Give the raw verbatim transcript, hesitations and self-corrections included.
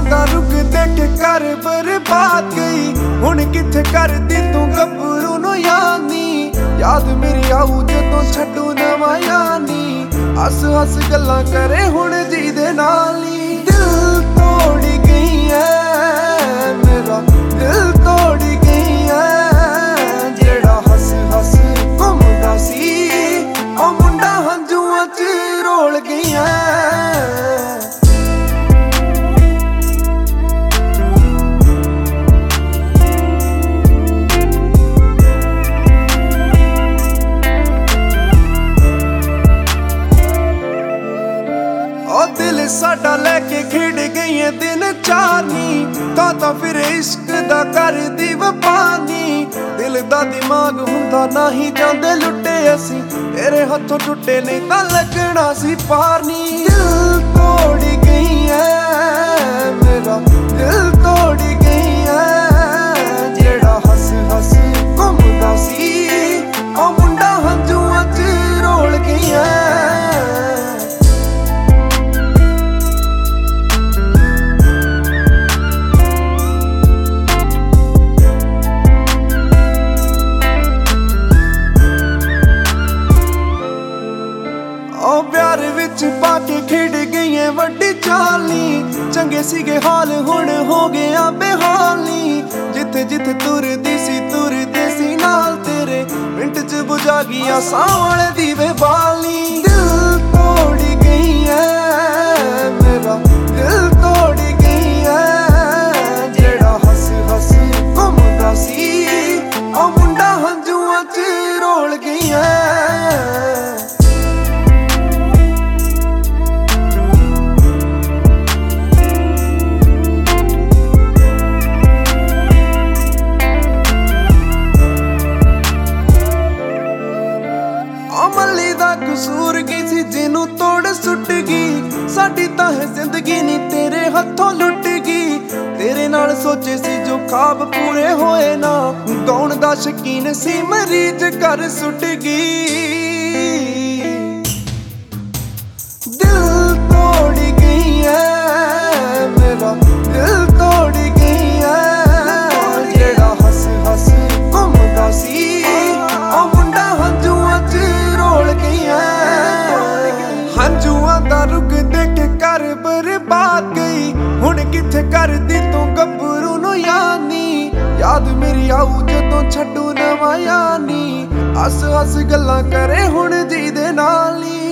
ਦਾ ਰੁਕ ਦੇਖ ਕਰ ਬਰਬਾਦ ਗਈ। ਹੁਣ ਕਿੱਥੇ ਕਰਦੀ ਤੂੰ ਗੱਭਰੂ ਨੂੰ ਯਾਦ ਨੀ, ਯਾਦ ਮੇਰੀ ਆਊ ਜਦੋਂ ਛੱਡੂ ਨਵਾਂ ਯਾਨੀ। ਹੱਸ ਹੱਸ ਗੱਲਾਂ ਕਰੇ ਹੁਣ ਜੀ ਦੇ ਨਾਲ ਹੀ। ਦਿਲ ਤੋੜ ਗਈ ਐ ਮੇਰਾ, ਦਿਲ ਤੋੜ ਗਈ ਐ ਜਿਹੜਾ ਹੱਸ ਹੱਸ ਘੁੰਮਦਾ ਸੀ, ਉਹ ਮੁੰਡਾ ਹੰਝੂਆਂ ਚ ਰੋਲ ਗਈ ਐ। ਦਿਲ ਸਾਡਾ ਲੈ ਕੇ ਖੇਡ ਗਈਆਂ ਦਿਨ ਚਾਰ ਨੀ, ਤਾਂ ਤਾਂ ਫਿਰ ਇਸ਼ਕ ਦਾ ਕਰਦੀ ਵਪਾਨੀ। ਦਿਲ ਦਾ ਦਿਮਾਗ ਹੁੰਦਾ ਨਹੀਂ ਜਾਂਦੇ ਲੁੱਟੇ ਅਸੀਂ, ਤੇਰੇ ਹੱਥੋਂ ਟੁੱਟੇ ਨਹੀਂ ਤਾਂ ਲੱਗਣਾ ਸੀ ਪਾਰ ਨੀ। ਦਿਲ ਤੋੜ ਗਈ ਐ ਮੇਰਾ, ਦਿਲ ਤੋੜ ਗਈ ਐ ਜਿਹੜਾ ਹੱਸ ਹੱਸ ਘੁੰਮਦਾ ਸੀ, ਉਹ ਮੁੰਡਾ ਹੰਝੂਆਂ ਚ ਰੋਲ ਗਈ ਐ। ਉਹ ਪਿਆਰ ਵਿੱਚ ਪਾ ਕੇ ਖੇਡ ਗਈਆਂ ਵੱਡੀ ਚਾਲੀ, ਚੰਗੇ ਸੀਗੇ ਹਾਲ ਹੁਣ ਹੋ ਗਿਆ ਬੇਹਾਲੀ। ਜਿੱਥੇ ਜਿੱਥੇ ਤੁਰਦੀ ਸੀ ਤੁਰਦੇ ਸੀ ਨਾਲ ਤੇਰੇ, ਮਿੰਟ ਚ ਬੁਝਾ ਗਈਆਂ ਸਾਹ ਵਾਲੇ ਦੀਵੇ ਬਾਲੀ। ਦਿਲ ਤੋੜ ਗਈ ਐ ਮੇਰਾ, ਦਿਲ ਤੋੜ ਗਈ ਐ ਜਿਹੜਾ ਹੱਸ ਹੱਸ ਘੁੰਮਦਾ ਸੀ, ਉਹ ਮੁੰਡਾ ਹੰਝੂਆਂ ਚ ਰੋਲ ਗਈ ਐ। ਮੱਲੀ ਦਾ ਕਸੂਰ ਕੀ ਸੀ ਜਿਹਨੂੰ ਤੋੜ ਸੁੱਟ ਗਈ, ਸਾਡੀ ਤਾਂ ਹੈ ਜ਼ਿੰਦਗੀ ਨੀ ਤੇਰੇ ਹੱਥੋਂ ਲੁੱਟ ਗਈ। ਤੇਰੇ ਨਾਲ ਸੋਚੇ ਸੀ ਜੋ ਖਾਬ ਪੂਰੇ ਹੋਏ ਨਾ, ਗਾਉਣ ਦਾ ਸ਼ੌਕੀਨ ਸੀ ਮਰੀਜ਼ ਕਰ ਸੁੱਟ ਗਈ। ਦਿਲ ਤੋੜ ਗਈ ਐ ਮੇਰਾ, ਦਿਲ ਤੋੜ ਗਈ ਐ ਜਿਹੜਾ ਹੱਸ ਹੱਸ ਘੁੰਮਦਾ ਸੀ, ਉਹ ਮੁੰਡਾ ਹੰਝੂਆਂ ਚ ਰੋਲ ਗਈ ਐ। ਹੰਝੂਆਂ ਦਾ ਰੁਕ ਦੇਖ ਕਰ ਬਰਬਾਦ ਗਈ। ਹੁਣ ਕਿੱਥੇ ਕਰਦੀ ਤੂੰ ਗੱਭਰੂ ਨੂੰ ਯਾਦ ਨੀ, ਯਾਦ ਮੇਰੀ ਆਊ ਜਦੋਂ ਛੱਡੂ ਨਵਾਂ ਯਾਨੀ। ਹੱਸ ਹੱਸ ਗੱਲਾਂ ਕਰੇ ਹੁਣ ਜੀ ਦੇ ਨਾਲ ਹੀ।